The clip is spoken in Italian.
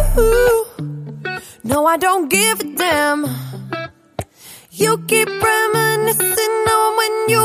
No, I don't give a damn. You keep reminiscing on when you